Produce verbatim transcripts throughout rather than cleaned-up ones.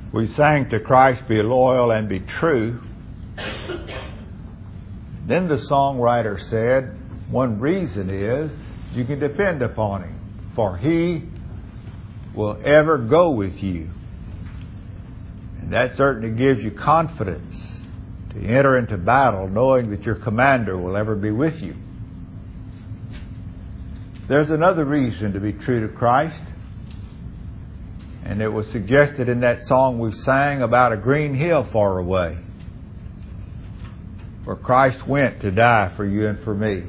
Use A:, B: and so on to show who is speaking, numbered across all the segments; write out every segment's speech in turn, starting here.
A: We sang "To Christ Be Loyal and Be True." Then the songwriter said, one reason is you can depend upon Him, for He will ever go with you. And that certainly gives you confidence to enter into battle knowing that your commander will ever be with you. There's another reason to be true to Christ, and it was suggested in that song we sang about a green hill far away, where Christ went to die for you and for me.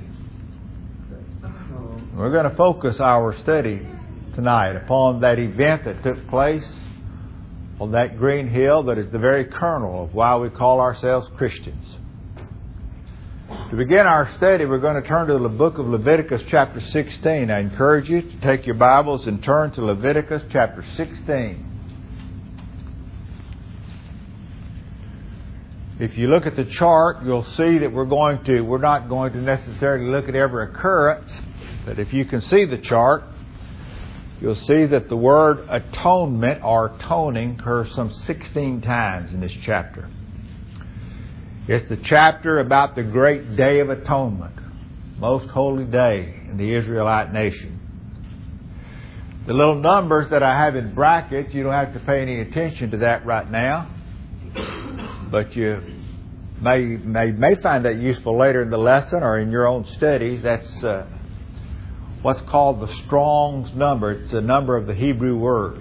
A: We're going to focus our study tonight upon that event that took place on that green hill that is the very kernel of why we call ourselves Christians. To begin our study, we're going to turn to the book of Leviticus chapter sixteen. I encourage you to take your Bibles and turn to Leviticus chapter sixteen. If you look at the chart, you'll see that we're going to, we're not going to necessarily look at every occurrence, but if you can see the chart, you'll see that the word atonement or atoning occurs some sixteen times in this chapter. It's the chapter about the great Day of Atonement, most holy day in the Israelite nation. The little numbers that I have in brackets, you don't have to pay any attention to that right now, but you may may, may find that useful later in the lesson or in your own studies. That's uh, what's called the Strong's number. It's the number of the Hebrew word.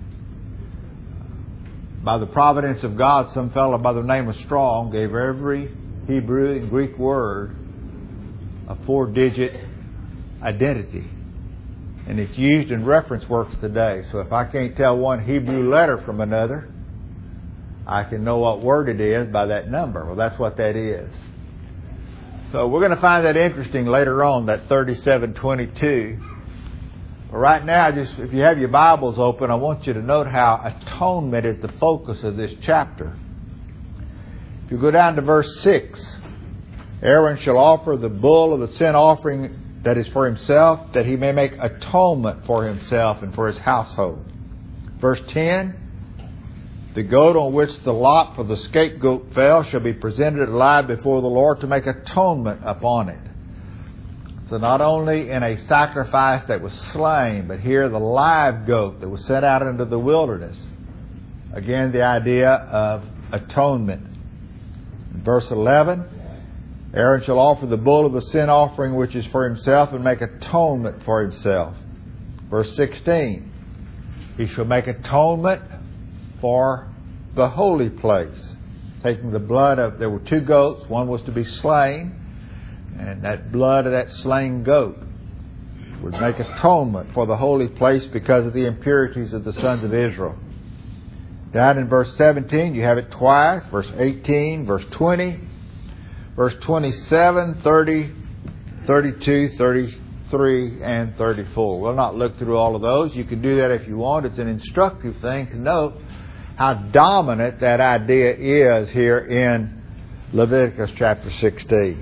A: By the providence of God, some fellow by the name of Strong gave every Hebrew and Greek word a four-digit identity. And it's used in reference works today. So if I can't tell one Hebrew letter from another, I can know what word it is by that number. Well, that's what that is. So we're going to find that interesting later on, that thirty-seven twenty-two. But right now, just if you have your Bibles open, I want you to note how atonement is the focus of this chapter. If you go down to verse six, Aaron shall offer the bull of the sin offering that is for himself, that he may make atonement for himself and for his household. Verse ten, the goat on which the lot for the scapegoat fell shall be presented alive before the Lord to make atonement upon it. So not only in a sacrifice that was slain, but here the live goat that was sent out into the wilderness. Again, the idea of atonement. In verse eleven, Aaron shall offer the bull of the sin offering which is for himself and make atonement for himself. Verse sixteen, he shall make atonement for the holy place, taking the blood of, there were two goats, one was to be slain, and that blood of that slain goat would make atonement for the holy place because of the impurities of the sons of Israel. Down in verse seventeen, you have it twice, verse eighteen, verse twenty, verse twenty-seven, thirty, thirty-two, thirty-three, and thirty-four. We'll not look through all of those. You can do that if you want. It's an instructive thing to note how dominant that idea is here in Leviticus chapter sixteen.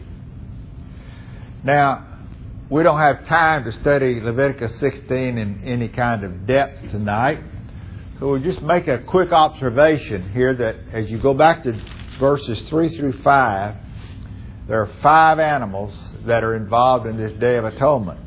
A: Now, we don't have time to study Leviticus sixteen in any kind of depth tonight, so we'll just make a quick observation here that as you go back to verses three through five, there are five animals that are involved in this Day of Atonement.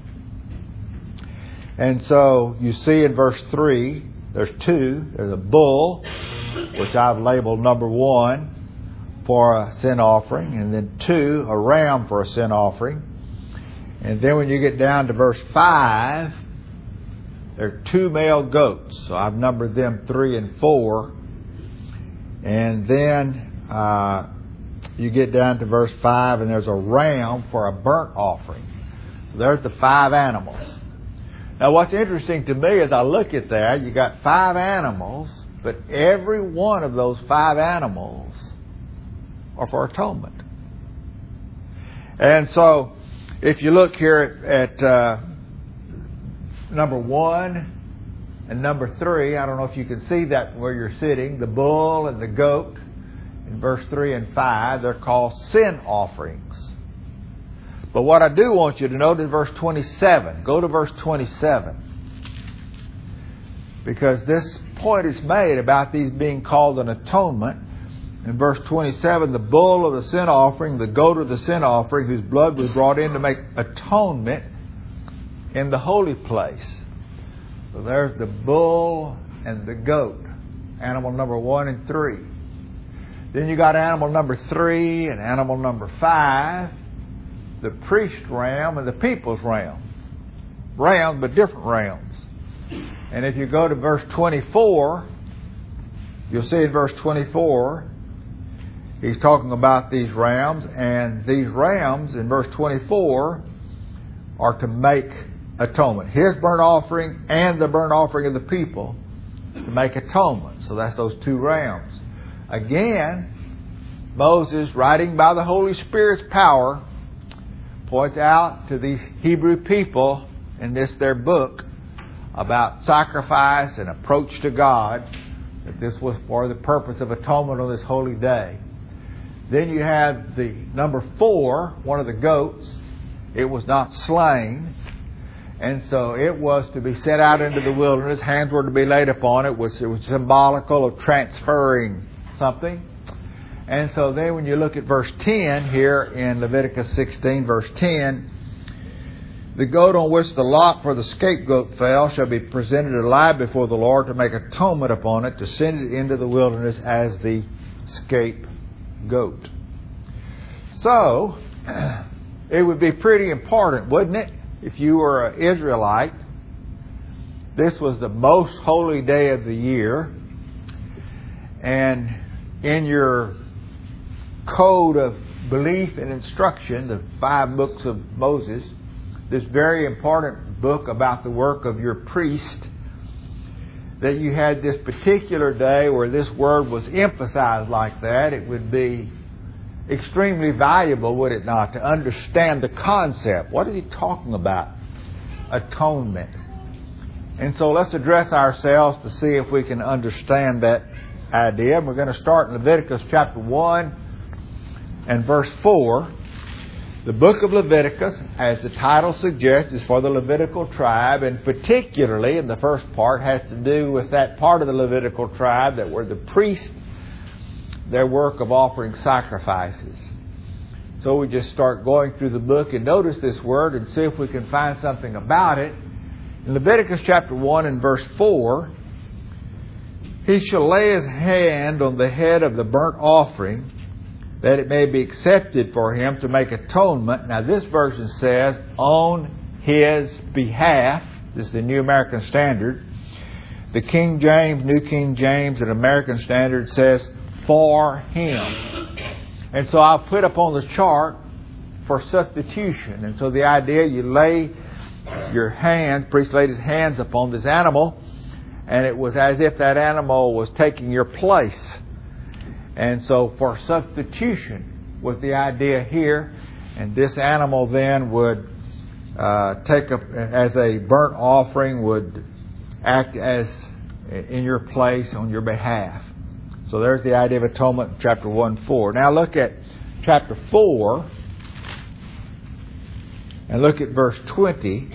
A: And so you see in verse three, there's two. There's a bull, which I've labeled number one for a sin offering, and then two, a ram for a sin offering. And then when you get down to verse five, there are two male goats. So I've numbered them three and four. And then uh, you get down to verse five, and there's a ram for a burnt offering. So there's the five animals. Now what's interesting to me as I look at that, you got five animals, but every one of those five animals are for atonement. And so if you look here at, at uh, number one and number three, I don't know if you can see that where you're sitting, the bull and the goat in verse three and five, they're called sin offerings. But what I do want you to note in verse twenty-seven, go to verse twenty-seven. because this point is made about these being called an atonement. In verse twenty-seven, the bull of the sin offering, the goat of the sin offering, whose blood was brought in to make atonement in the holy place. So there's the bull and the goat, animal number one and three. Then you got animal number three and animal number five, the priest ram and the people's ram. Rams, but different rams. And if you go to verse twenty-four, you'll see in verse twenty-four, he's talking about these rams, and these rams in verse twenty-four are to make atonement. His burnt offering and the burnt offering of the people to make atonement. So that's those two rams. Again, Moses, writing by the Holy Spirit's power, points out to these Hebrew people in this their book about sacrifice and approach to God, that this was for the purpose of atonement on this holy day. Then you have the number four, one of the goats. It was not slain, and so it was to be set out into the wilderness. Hands were to be laid upon it. It was, it was symbolical of transferring something. And so then when you look at verse ten here in Leviticus sixteen, verse ten, the goat on which the lot for the scapegoat fell shall be presented alive before the Lord to make atonement upon it, to send it into the wilderness as the scapegoat. So, it would be pretty important, wouldn't it, if you were an Israelite? This was the most holy day of the year, and in your code of belief and instruction, the five books of Moses, this very important book about the work of your priest, that you had this particular day where this word was emphasized like that, it would be extremely valuable, would it not, to understand the concept. What is he talking about? Atonement. And so let's address ourselves to see if we can understand that idea. And we're going to start in Leviticus chapter one and verse four. The book of Leviticus, as the title suggests, is for the Levitical tribe, and particularly in the first part has to do with that part of the Levitical tribe that were the priests, their work of offering sacrifices. So we just start going through the book and notice this word and see if we can find something about it. In Leviticus chapter one and verse four, he shall lay his hand on the head of the burnt offering, that it may be accepted for him to make atonement. Now this version says, on his behalf. This is the New American Standard. The King James, New King James, and American Standard says, for him. And so I'll put up on the chart for substitution. And so the idea, you lay your hands, priest laid his hands upon this animal, and it was as if that animal was taking your place. And so for substitution was the idea here. And this animal then would uh, take up as a burnt offering, would act as in your place on your behalf. So there's the idea of atonement, chapter one, four. Now look at chapter four and look at verse twenty.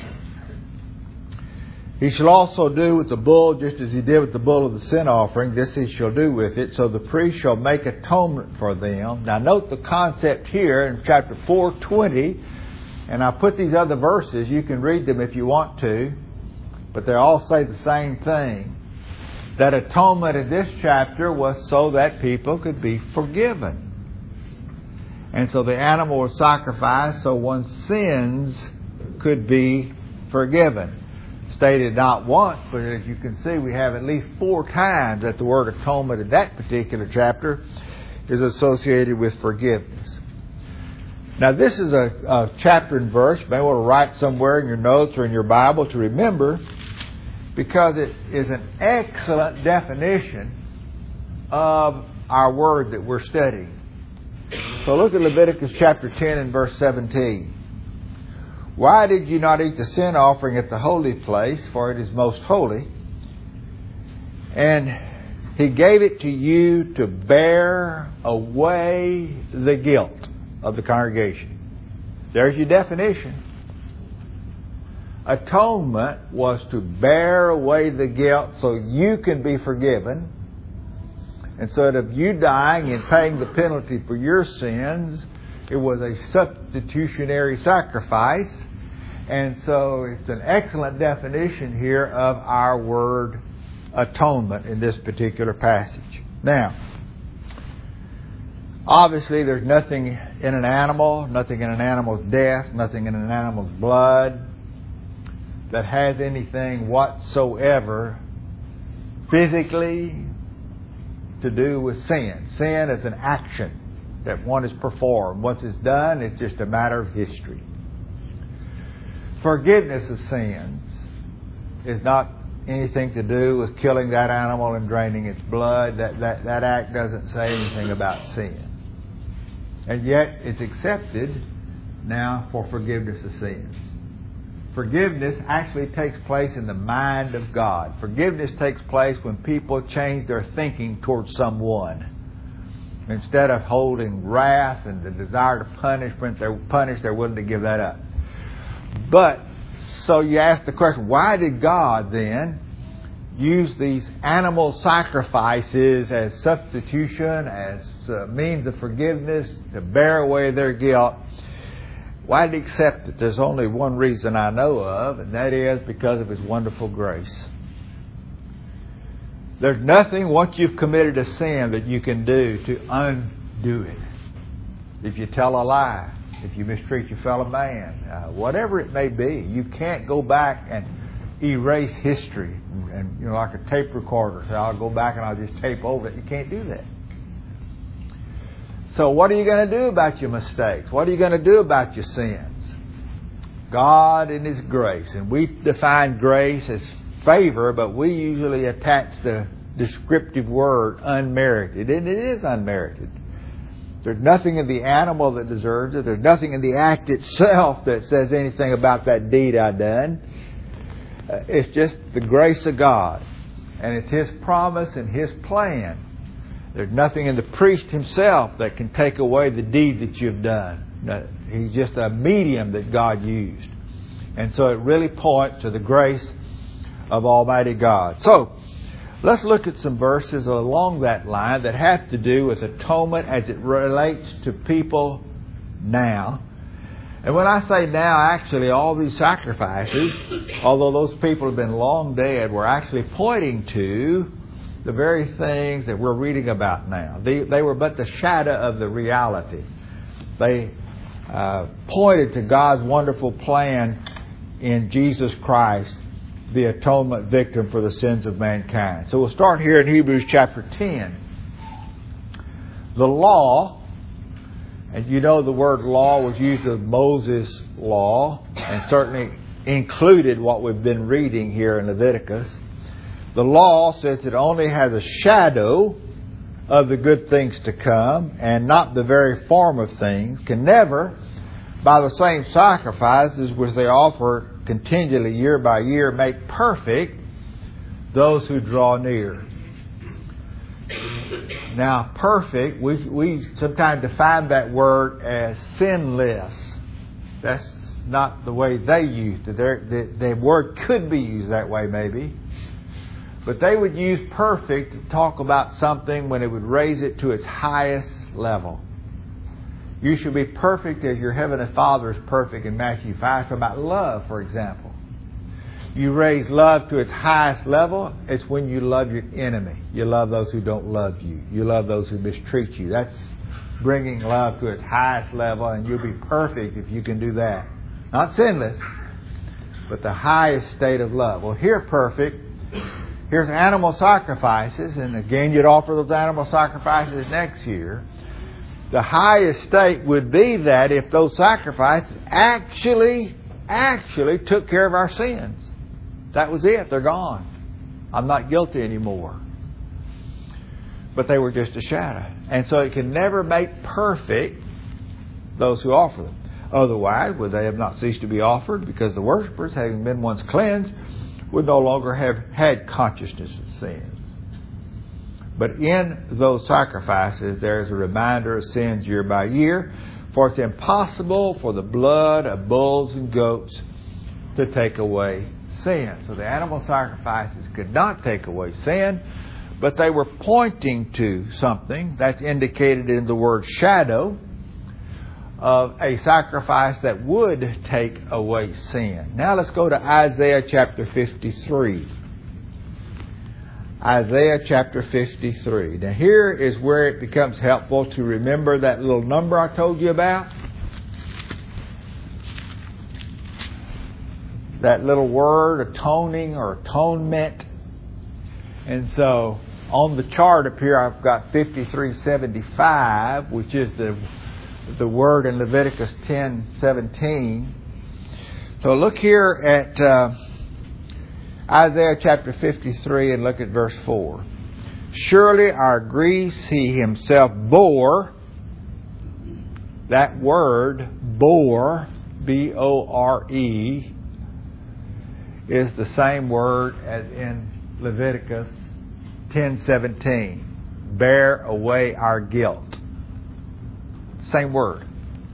A: He shall also do with the bull just as he did with the bull of the sin offering. This he shall do with it. So the priest shall make atonement for them. Now note the concept here in chapter four, twenty. And I put these other verses. You can read them if you want to. But they all say the same thing. That atonement in this chapter was so that people could be forgiven. And so the animal was sacrificed so one's sins could be forgiven. Stated not once, but as you can see, we have at least four times that the word atonement in that particular chapter is associated with forgiveness. Now this is a, a chapter and verse you may want to write somewhere in your notes or in your Bible to remember, because it is an excellent definition of our word that we're studying. So look at Leviticus chapter ten and verse seventeen. Why did you not eat the sin offering at the holy place? For it is most holy. And he gave it to you to bear away the guilt of the congregation. There's your definition Atonement was to bear away the guilt so you can be forgiven. Instead of you dying and paying the penalty for your sins, it was a substitutionary sacrifice. And so it's an excellent definition here of our word atonement in this particular passage. Now, obviously there's nothing in an animal, nothing in an animal's death, nothing in an animal's blood that has anything whatsoever physically to do with sin. Sin is an action that one is performed. Once it's done, it's just a matter of history. Forgiveness of sins is not anything to do with killing that animal and draining its blood. That, that, that act doesn't say anything about sin. And yet it's accepted now for forgiveness of sins. Forgiveness actually takes place in the mind of God. Forgiveness takes place when people change their thinking towards someone. Instead of holding wrath and the desire to punishment, they're punished, they're willing to give that up. But, so you ask the question, why did God then use these animal sacrifices as substitution, as a means of forgiveness, to bear away their guilt? Why did He accept it? There's only one reason I know of, and that is because of His wonderful grace. There's nothing, once you've committed a sin, that you can do to undo it. If you tell a lie, if you mistreat your fellow man, uh, whatever it may be, you can't go back and erase history. And, you know, like a tape recorder, say, I'll go back and I'll just tape over it. You can't do that. So what are you going to do about your mistakes? What are you going to do about your sins? God in His grace. And we define grace as favor, but we usually attach the descriptive word unmerited. And it is unmerited. There's nothing in the animal that deserves it. There's nothing in the act itself that says anything about that deed I done. Uh, it's just the grace of God. And it's His promise and His plan. There's nothing in the priest himself that can take away the deed that you've done. No, he's just a medium that God used. And so it really points to the grace of Almighty God. So, let's look at some verses along that line that have to do with atonement as it relates to people now. And when I say now, actually all these sacrifices, although those people have been long dead, were actually pointing to the very things that we're reading about now. They, they were but the shadow of the reality. They uh, pointed to God's wonderful plan in Jesus Christ, the atonement victim for the sins of mankind. So we'll start here in Hebrews chapter ten. The law, and you know the word law was used of Moses' law, and certainly included what we've been reading here in Leviticus. The law, since it only has a shadow of the good things to come and not the very form of things, can never, by the same sacrifices which they offer continually year by year, make perfect those who draw near. Now, perfect, we, we sometimes define that word as sinless. That's not the way they used it. The, the word could be used that way maybe. But they would use perfect to talk about something when it would raise it to its highest level. You should be perfect as your Heavenly Father is perfect in Matthew five. Talking about love, for example. You raise love to its highest level, it's when you love your enemy. You love those who don't love you. You love those who mistreat you. That's bringing love to its highest level, and you'll be perfect if you can do that. Not sinless, but the highest state of love. Well, here perfect. Here's animal sacrifices, and again you'd offer those animal sacrifices next year. The highest state would be that if those sacrifices actually, actually took care of our sins. That was it. They're gone. I'm not guilty anymore. But they were just a shadow. And so it can never make perfect those who offer them. Otherwise, would they have not ceased to be offered? Because the worshippers, having been once cleansed, would no longer have had consciousness of sins. But in those sacrifices, there is a reminder of sins year by year. For it's impossible for the blood of bulls and goats to take away sin. So the animal sacrifices could not take away sin, but they were pointing to something that's indicated in the word shadow of a sacrifice that would take away sin. Now let's go to Isaiah chapter fifty-three. Isaiah chapter fifty-three. Now here is where it becomes helpful to remember that little number I told you about. That little word, atoning or atonement. And so on the chart up here I've got fifty-three seventy-five, which is the the word in Leviticus ten seventeen. So look here at uh, Isaiah chapter fifty-three and look at verse four. Surely our griefs he himself bore. That word, bore, B O R E, is the same word as in Leviticus ten seventeen. Bear away our guilt. Same word.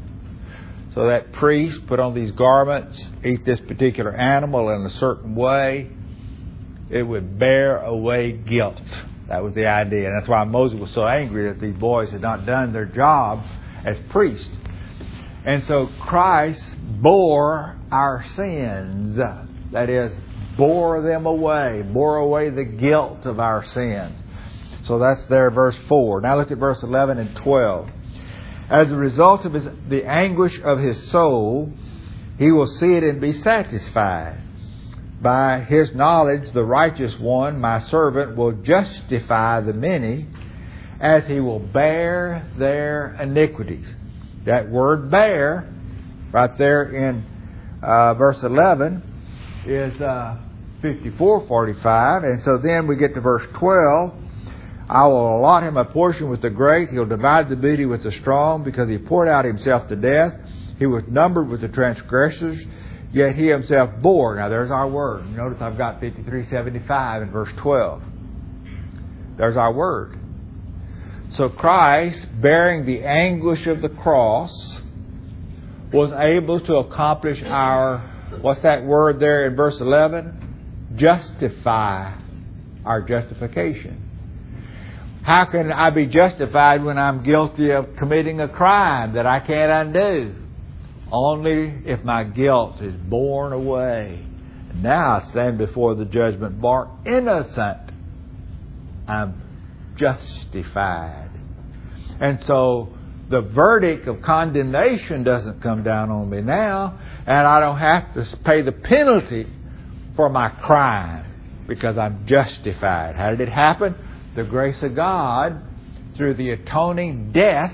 A: So that priest put on these garments, eat this particular animal in a certain way, it would bear away guilt. That was the idea. And that's why Moses was so angry that these boys had not done their job as priests. And so Christ bore our sins. That is, bore them away. Bore away the guilt of our sins. So that's there, verse four. Now look at verse eleven and twelve. As a result of his, the anguish of his soul, he will see it and be satisfied. By his knowledge, the righteous one, my servant, will justify the many, as he will bear their iniquities. That word bear, right there in uh, verse eleven, is uh, fifty-four forty-five. And so then we get to verse twelve. I will allot him a portion with the great. He'll divide the booty with the strong, because he poured out himself to death. He was numbered with the transgressors, yet he himself bore. Now there's our word. Notice I've got fifty-three seventy-five in verse twelve. There's our word. So Christ, bearing the anguish of the cross, was able to accomplish our, what's that word there in verse eleven? Justify our justification. How can I be justified when I'm guilty of committing a crime that I can't undo? Only if my guilt is borne away. Now I stand before the judgment bar innocent. I'm justified. And so the verdict of condemnation doesn't come down on me now, and I don't have to pay the penalty for my crime because I'm justified. How did it happen? The grace of God through the atoning death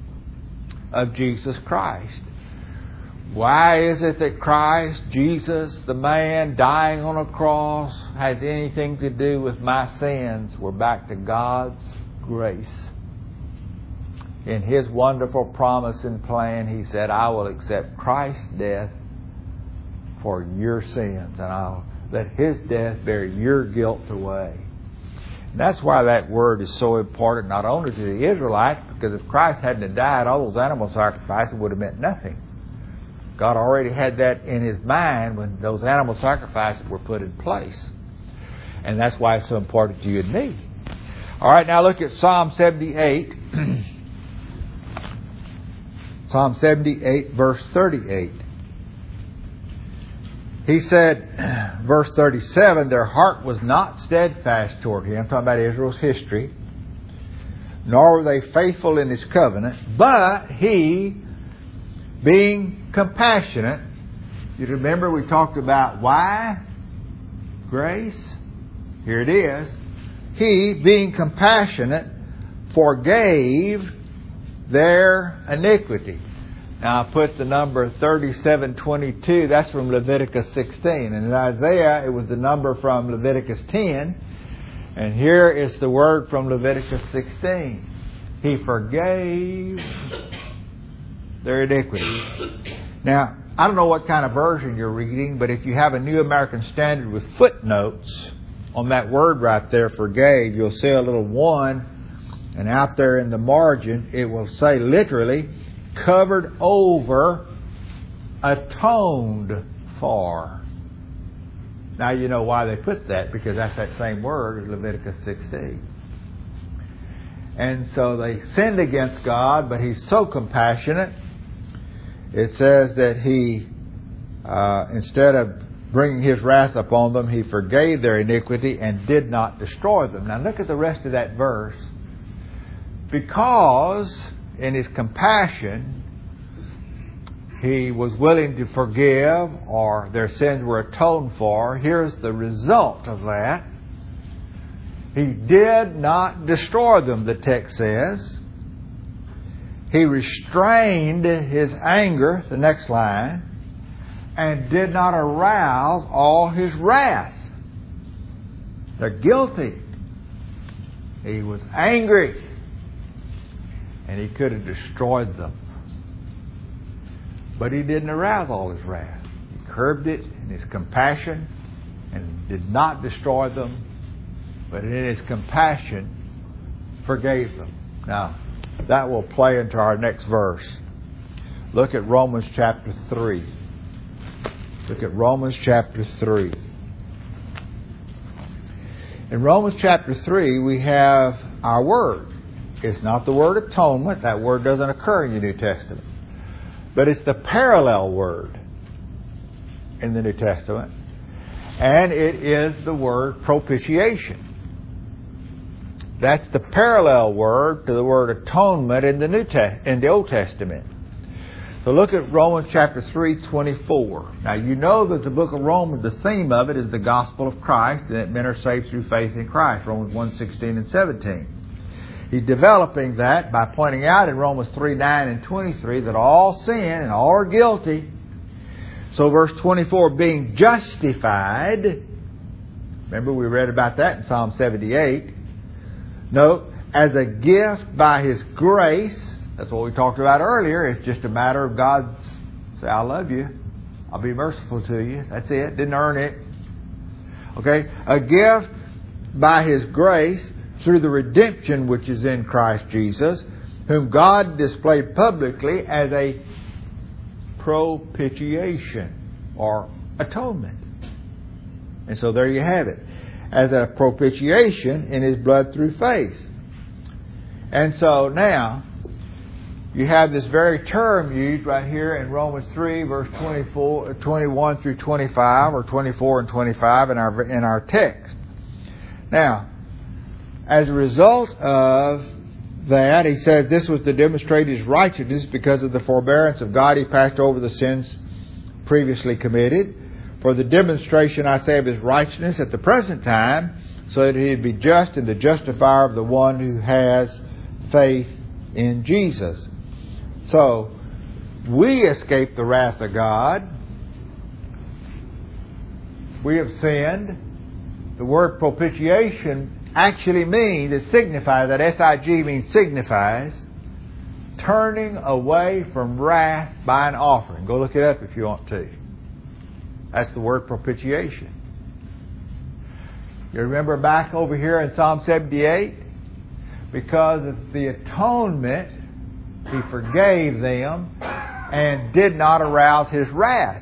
A: of Jesus Christ. Why is it that Christ, Jesus, the man dying on a cross, has anything to do with my sins? We're back to God's grace. In His wonderful promise and plan, He said, I will accept Christ's death for your sins, and I'll let His death bear your guilt away. And that's why that word is so important, not only to the Israelites, because if Christ hadn't died, all those animal sacrifices would have meant nothing. God already had that in His mind when those animal sacrifices were put in place. And that's why it's so important to you and me. All right, now look at Psalm seventy-eight. Psalm seventy-eight, verse thirty-eight. He said, verse thirty-seven, their heart was not steadfast toward Him, talking about Israel's history, nor were they faithful in His covenant, but He, being compassionate, you remember we talked about why? Grace. Here it is. He, being compassionate, forgave their iniquity. Now I put the number thirty-seven twenty-two. That's from Leviticus sixteen. And in Isaiah, it was the number from Leviticus ten. And here is the word from Leviticus sixteen. He forgave their iniquity. Now, I don't know what kind of version you're reading, but if you have a New American Standard with footnotes on that word right there, forgave, you'll see a little one, and out there in the margin, it will say literally, covered over, atoned for. Now you know why they put that, because that's that same word as Leviticus sixteen. And so they sinned against God, but He's so compassionate. It says that He, uh, instead of bringing His wrath upon them, He forgave their iniquity and did not destroy them. Now look at the rest of that verse. Because in His compassion, He was willing to forgive, or their sins were atoned for. Here's the result of that. He did not destroy them, the text says. He restrained His anger, the next line, and did not arouse all His wrath. They're guilty. He was angry, and He could have destroyed them. But He didn't arouse all His wrath. He curbed it in His compassion and did not destroy them, but in His compassion forgave them. Now, that will play into our next verse. Look at Romans chapter three. Look at Romans chapter three. In Romans chapter three, we have our word. It's not the word atonement. That word doesn't occur in the New Testament. But it's the parallel word in the New Testament. And it is the word propitiation. That's the parallel word to the word atonement in the New Te- in the Old Testament. So look at Romans chapter three, twenty-four. Now you know that the book of Romans, the theme of it is the gospel of Christ, and that men are saved through faith in Christ. Romans one, sixteen and seventeen. He's developing that by pointing out in Romans three, nine and twenty-three that all sin and all are guilty. So verse twenty-four, being justified. Remember we read about that in Psalm seventy-eight. Note, as a gift by His grace. That's what we talked about earlier. It's just a matter of God say, I love you. I'll be merciful to you. That's it. Didn't earn it. Okay? A gift by His grace through the redemption which is in Christ Jesus, whom God displayed publicly as a propitiation or atonement. And so there you have it. As a propitiation in His blood through faith. And so now, you have this very term used right here in Romans three, verse twenty-four, twenty-one through twenty-five, or twenty-four and twenty-five in our in our text. Now, as a result of that, he said this was to demonstrate His righteousness because of the forbearance of God. He passed over the sins previously committed. For the demonstration, I say, of His righteousness at the present time, so that He'd be just and the justifier of the one who has faith in Jesus. So, we escape the wrath of God. We have sinned. The word propitiation actually means, it signifies, that S I G means signifies, turning away from wrath by an offering. Go look it up if you want to. That's the word propitiation. You remember back over here in Psalm seventy-eight? Because of the atonement, He forgave them and did not arouse His wrath.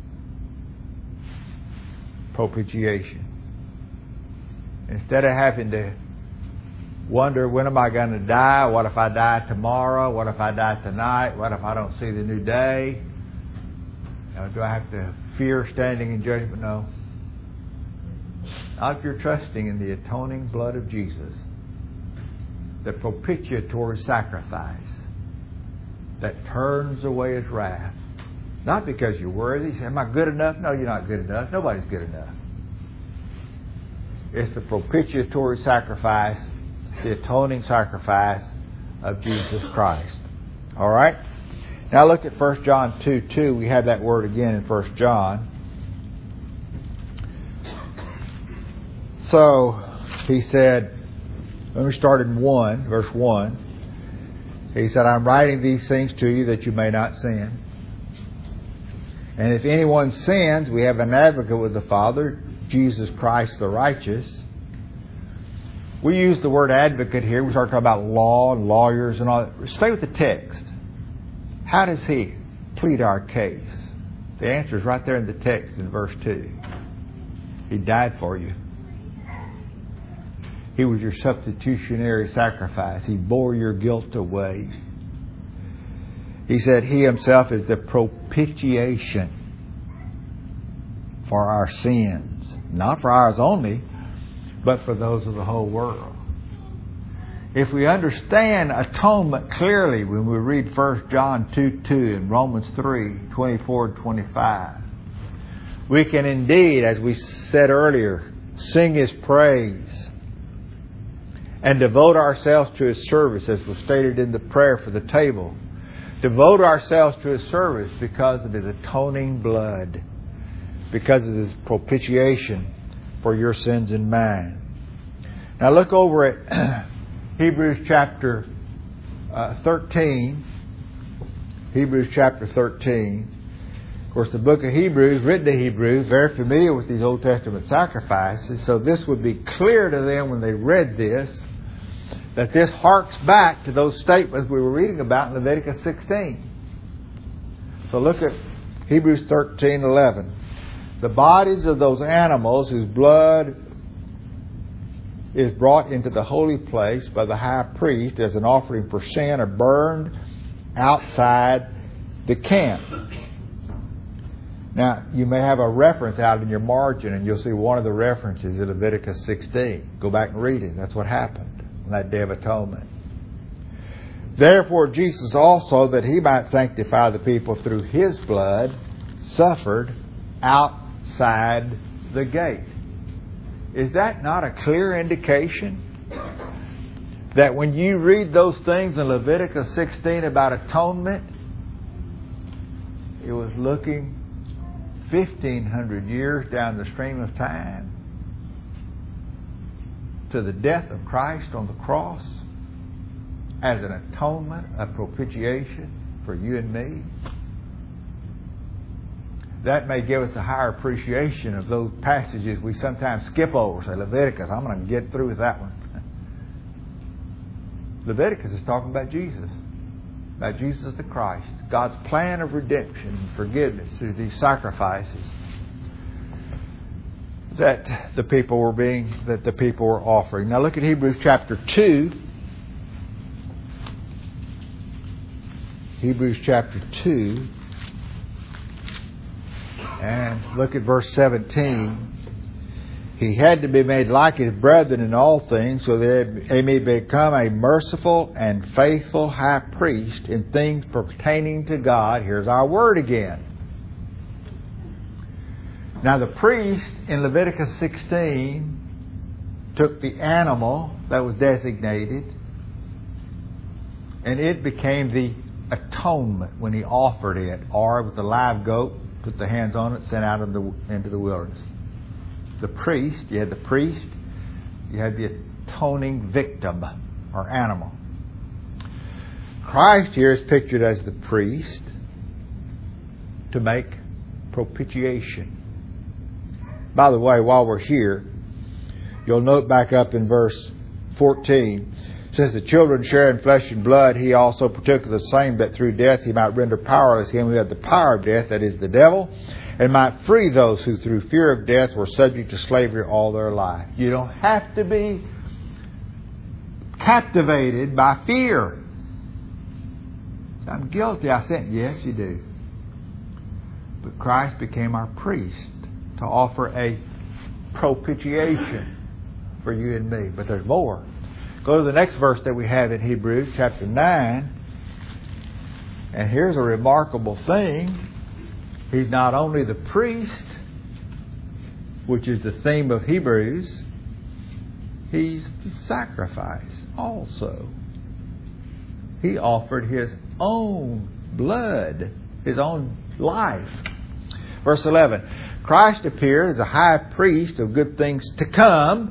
A: Propitiation. Instead of having to wonder, when am I going to die? What if I die tomorrow? What if I die tonight? What if I don't see the new day? You know, do I have to fear standing in judgment? No. Not if you're trusting in the atoning blood of Jesus. The propitiatory sacrifice that turns away His wrath. Not because you're worthy. Am I good enough? No, you're not good enough. Nobody's good enough. It's the propitiatory sacrifice, the atoning sacrifice of Jesus Christ. All right? Now look at First John two two. We have that word again in First John. So, he said, let me start in one, verse one. He said, I'm writing these things to you that you may not sin. And if anyone sins, we have an advocate with the Father, Jesus Christ the righteous. We use the word advocate here. We start talking about law and lawyers and all that. Stay with the text. How does He plead our case? The answer is right there in the text in verse two. He died for you. He was your substitutionary sacrifice. He bore your guilt away. He said He Himself is the propitiation for our sins. Not for ours only, but for those of the whole world. If we understand atonement clearly when we read First John two two and Romans three twenty-four and twenty-five, we can indeed, as we said earlier, sing His praise and devote ourselves to His service, as was stated in the prayer for the table. Devote ourselves to His service because of His atoning blood, because of His propitiation for your sins and mine. Now look over at Hebrews chapter uh, thirteen. Hebrews chapter thirteen. Of course, the book of Hebrews, written to Hebrews, very familiar with these Old Testament sacrifices. So this would be clear to them when they read this, that this harks back to those statements we were reading about in Leviticus sixteen. So look at Hebrews thirteen eleven. The bodies of those animals whose blood is brought into the holy place by the high priest as an offering for sin are burned outside the camp. Now, you may have a reference out in your margin, and you'll see one of the references in Leviticus sixteen. Go back and read it. That's what happened on that Day of Atonement. Therefore, Jesus also, that He might sanctify the people through His blood, suffered outside the gate. Is that not a clear indication that when you read those things in Leviticus sixteen about atonement, it was looking fifteen hundred years down the stream of time to the death of Christ on the cross as an atonement, a propitiation for you and me? That may give us a higher appreciation of those passages we sometimes skip over. Say, Leviticus, I'm going to get through with that one. Leviticus is talking about Jesus. About Jesus the Christ. God's plan of redemption and forgiveness through these sacrifices that the people were being, that the people were offering. Now look at Hebrews chapter two. Hebrews chapter two. And look at verse seventeen. He had to be made like His brethren in all things, so that He may become a merciful and faithful high priest in things pertaining to God. Here's our word again. Now the priest in Leviticus sixteen took the animal that was designated, and it became the atonement when he offered it, or with a live goat, put the hands on it, sent out into the, into the wilderness. The priest, you had the priest, you had the atoning victim or animal. Christ here is pictured as the priest to make propitiation. By the way, while we're here, you'll note back up in verse fourteen, since the children share in flesh and blood, He also partook of the same, that through death He might render powerless him who had the power of death, that is the devil, and might free those who through fear of death were subject to slavery all their life. You don't have to be captivated by fear. I'm guilty, I sinned. Yes, you do. But Christ became our priest to offer a propitiation for you and me. But there's more. Go to the next verse that we have in Hebrews, chapter nine. And here's a remarkable thing. He's not only the priest, which is the theme of Hebrews, He's the sacrifice also. He offered His own blood, His own life. Verse eleven. Christ appeared as a high priest of good things to come.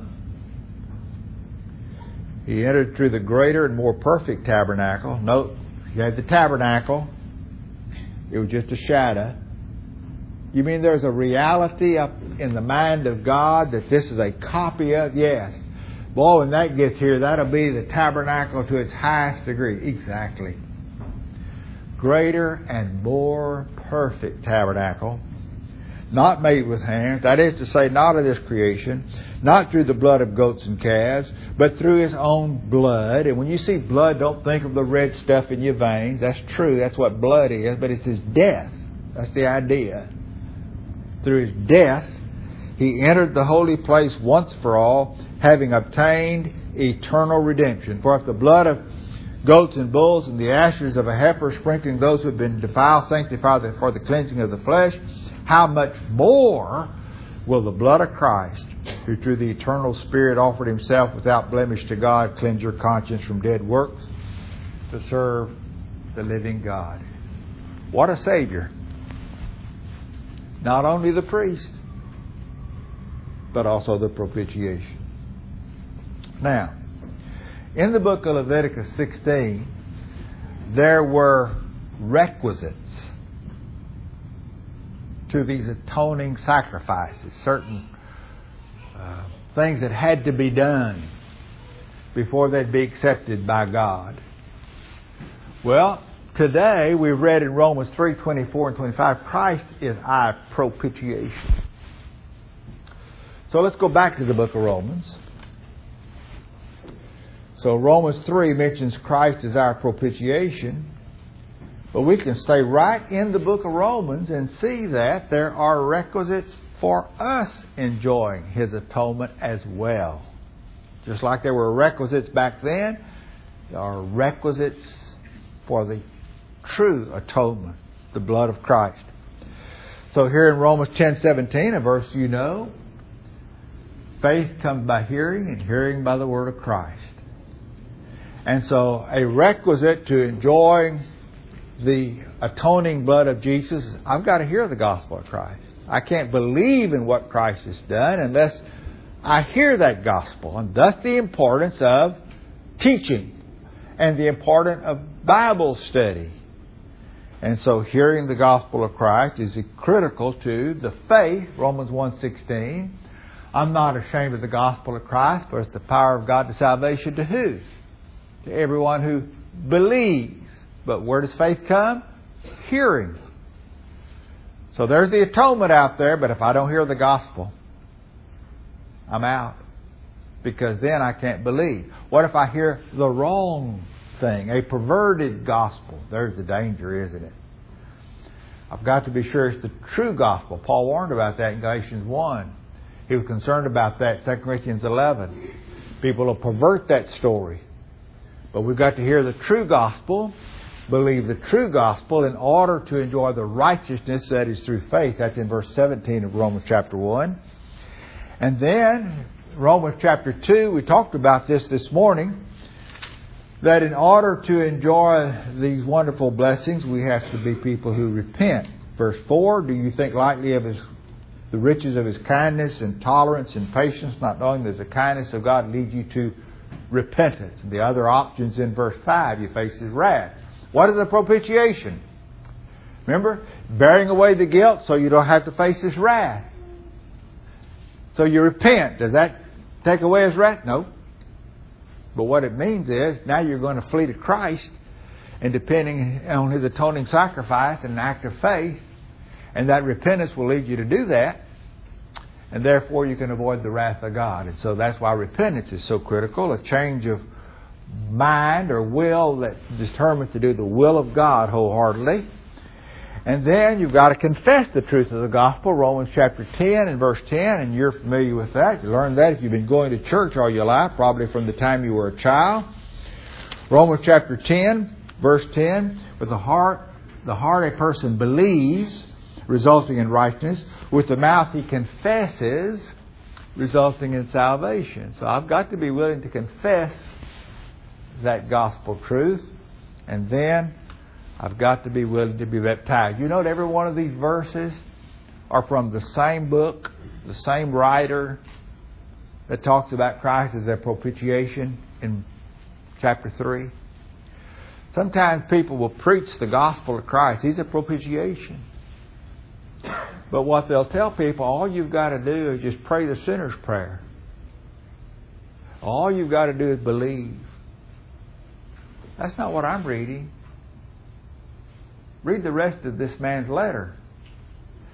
A: He entered through the greater and more perfect tabernacle. Note, He had the tabernacle. It was just a shadow. You mean there's a reality up in the mind of God that this is a copy of? Yes. Boy, when that gets here, that'll be the tabernacle to its highest degree. Exactly. Greater and more perfect tabernacle. not made with hands, that is to say, not of this creation, not through the blood of goats and calves, but through His own blood. And when you see blood, don't think of the red stuff in your veins. That's true. That's what blood is. But it's His death. That's the idea. Through His death, He entered the holy place once for all, having obtained eternal redemption. For if the blood of goats and bulls and the ashes of a heifer sprinkling those who have been defiled sanctify for the cleansing of the flesh, how much more will the blood of Christ, who through the eternal Spirit offered Himself without blemish to God, cleanse your conscience from dead works to serve the living God. What a Savior. Not only the priest, but also the propitiation. Now, in the book of Leviticus sixteen, there were requisites to these atoning sacrifices, certain uh, things that had to be done before they'd be accepted by God. Well, today we've read in Romans three, twenty-four and twenty-five, Christ is our propitiation. So let's go back to the book of Romans. So Romans three mentions Christ as our propitiation. But we can stay right in the book of Romans and see that there are requisites for us enjoying His atonement as well. Just like there were requisites back then, there are requisites for the true atonement, the blood of Christ. So here in Romans ten seventeen, a verse you know, faith comes by hearing, and hearing by the word of Christ. And so a requisite to enjoying the atoning blood of Jesus, I've got to hear the gospel of Christ. I can't believe in what Christ has done unless I hear that gospel. And thus the importance of teaching and the importance of Bible study. And so hearing the gospel of Christ is critical to the faith, Romans one sixteen. I'm not ashamed of the gospel of Christ, for it's the power of God to salvation to who? To everyone who believes. But where does faith come? Hearing. So there's the atonement out there, but if I don't hear the gospel, I'm out. Because then I can't believe. What if I hear the wrong thing? A perverted gospel. There's the danger, isn't it? I've got to be sure it's the true gospel. Paul warned about that in Galatians one. He was concerned about that in Second Corinthians eleven. People will pervert that story. But we've got to hear the true gospel, believe the true gospel in order to enjoy the righteousness that is through faith. That's in verse seventeen of Romans chapter one. And then Romans chapter two, we talked about this this morning, that in order to enjoy these wonderful blessings, we have to be people who repent. Verse four, do you think lightly of His the riches of His kindness and tolerance and patience, not knowing that the kindness of God leads you to repentance? And the other options in verse five, you face His wrath. What is a propitiation? Remember, bearing away the guilt so you don't have to face His wrath. So you repent. Does that take away His wrath? No. But what it means is now you're going to flee to Christ, and depending on His atoning sacrifice and an act of faith, and that repentance will lead you to do that, and therefore you can avoid the wrath of God. And so that's why repentance is so critical, a change of mind or will that's determined to do the will of God wholeheartedly. And then you've got to confess the truth of the gospel, Romans chapter ten and verse ten, and you're familiar with that. You learned that if you've been going to church all your life, probably from the time you were a child. Romans chapter ten, verse ten, with the heart, the heart a person believes, resulting in righteousness. With the mouth he confesses, resulting in salvation. So I've got to be willing to confess that gospel truth. And then I've got to be willing to be baptized. You know that every one of these verses are from the same book, the same writer that talks about Christ as their propitiation in chapter three. Sometimes people will preach the gospel of Christ. He's a propitiation. But what they'll tell people, all you've got to do is just pray the sinner's prayer. All you've got to do is believe. That's not what I'm reading. Read the rest of this man's letter.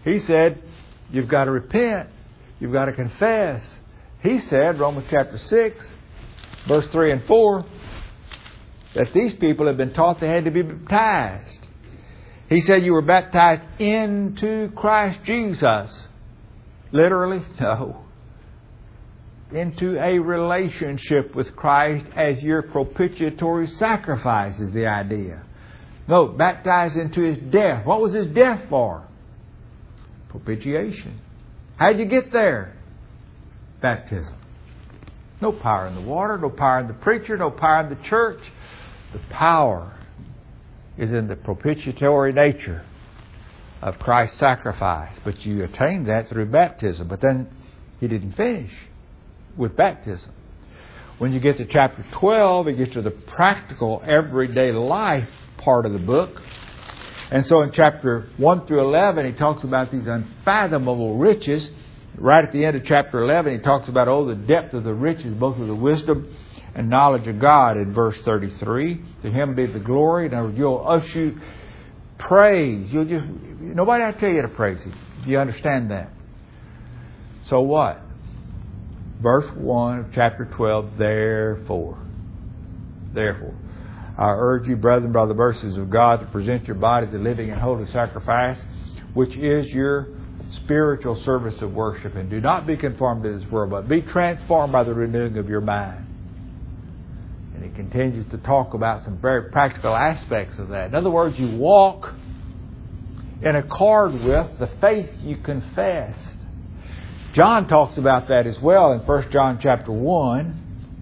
A: He said, you've got to repent. You've got to confess. He said, Romans chapter six, verse three and four, that these people had been taught they had to be baptized. He said, you were baptized into Christ Jesus. Literally? No. Into a relationship with Christ as your propitiatory sacrifice is the idea. No, baptized into His death. What was His death for? Propitiation. How'd you get there? Baptism. No power in the water, no power in the preacher, no power in the church. The power is in the propitiatory nature of Christ's sacrifice. But you attain that through baptism. But then He didn't finish with baptism. When you get to chapter twelve, it gets to the practical, everyday life part of the book. And so in chapter one through eleven, he talks about these unfathomable riches. Right at the end of chapter eleven, he talks about, oh, the depth of the riches, both of the wisdom and knowledge of God in verse thirty-three. To Him be the glory. In other words, you'll utter praise. You'll just, nobody will tell you to praise Him. Do you understand that? So what? Verse one of chapter twelve, therefore. Therefore. I urge you, brethren, by the mercies of God, to present your bodies a living and holy sacrifice, which is your spiritual service of worship. And do not be conformed to this world, but be transformed by the renewing of your mind. And he continues to talk about some very practical aspects of that. In other words, you walk in accord with the faith you confessed. John talks about that as well in First John chapter one.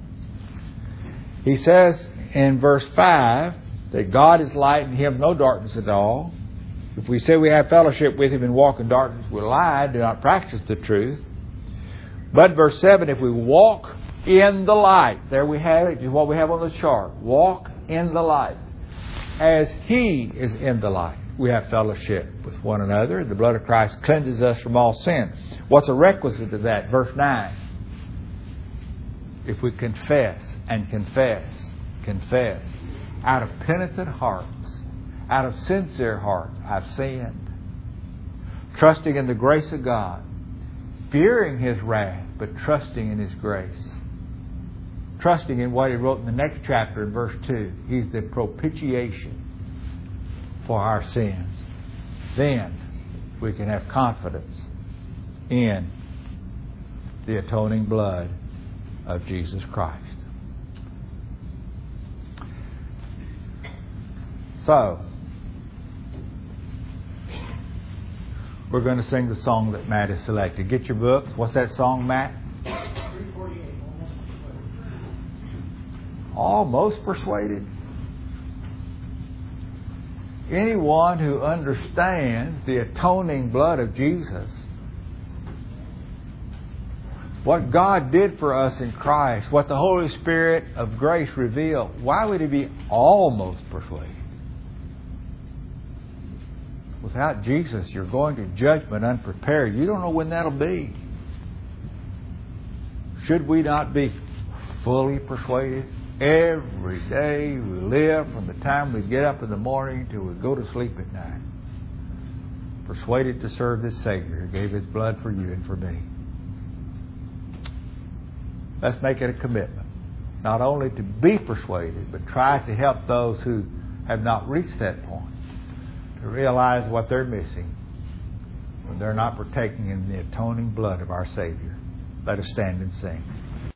A: He says in verse five that God is light and in Him no darkness at all. If we say we have fellowship with Him and walk in darkness, we lie, do not practice the truth. But verse seven, if we walk in the light, there we have it, what we have on the chart. Walk in the light. As He is in the light, we have fellowship with one another. The blood of Christ cleanses us from all sin. What's a requisite of that? Verse nine. If we confess and confess, confess, out of penitent hearts, out of sincere hearts, I've sinned. Trusting in the grace of God, fearing His wrath, but trusting in His grace. Trusting in what He wrote in the next chapter in verse two. He's the propitiation for our sins. Then we can have confidence in the atoning blood of Jesus Christ. So, we're going to sing the song that Matt has selected. Get your books. What's that song, Matt? Almost persuaded. Anyone who understands the atoning blood of Jesus, what God did for us in Christ, what the Holy Spirit of grace revealed, why would he be almost persuaded? Without Jesus, you're going to judgment unprepared. You don't know when that'll be. Should we not be fully persuaded? Every day we live from the time we get up in the morning till we go to sleep at night. Persuaded to serve this Savior who gave His blood for you and for me. Let's make it a commitment. Not only to be persuaded, but try to help those who have not reached that point to realize what they're missing when they're not partaking in the atoning blood of our Savior. Let us stand and sing.